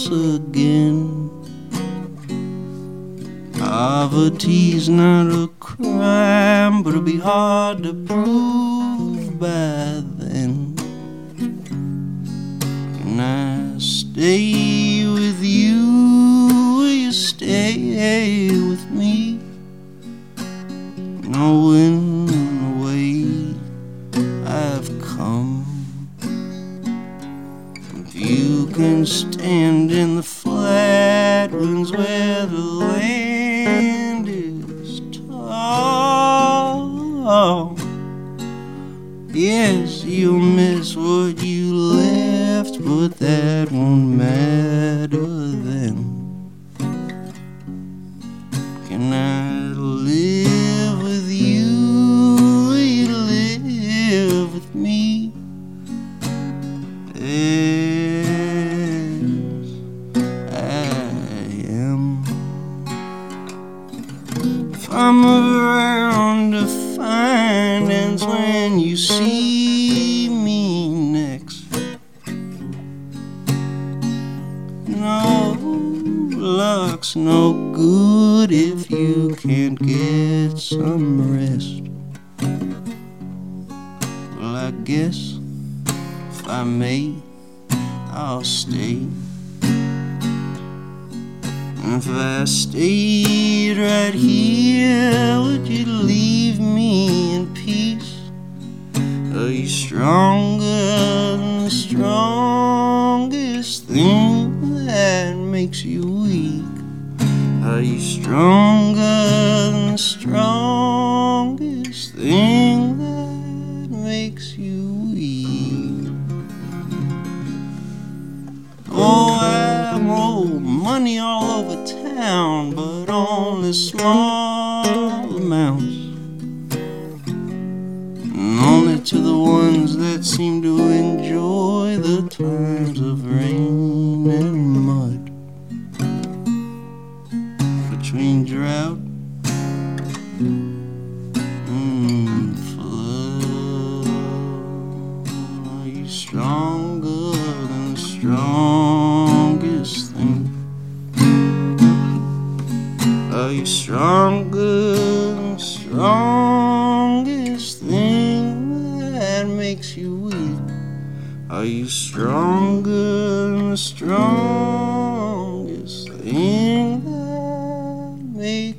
once again. Poverty's not a crime, but it'll be hard to prove by then. Can I stay with you? Will you stay with me? Knowing the way I've come. If you can stand in the flatlands where the land is tall, yes, you'll miss what you left, but that won't matter then. Can I live with you? Will you live with me? Yes, I am. If I'm around to find ends when you see me next, no luck's no good if you can't get some rest. Well, I guess if I may, I'll stay. If I stayed right here, would you leave me in peace? Are you stronger than the strongest thing that makes you weak? Are you stronger than the strongest thing that makes you weak? Oh, I'm old money all over town, but only small amounts, and only to the ones that seem to enjoy the times of rain and mud. Between drought and flood, are you stronger than the strongest thing? Are you stronger than the strongest thing that makes you weak? Are you stronger than the strongest thing that makes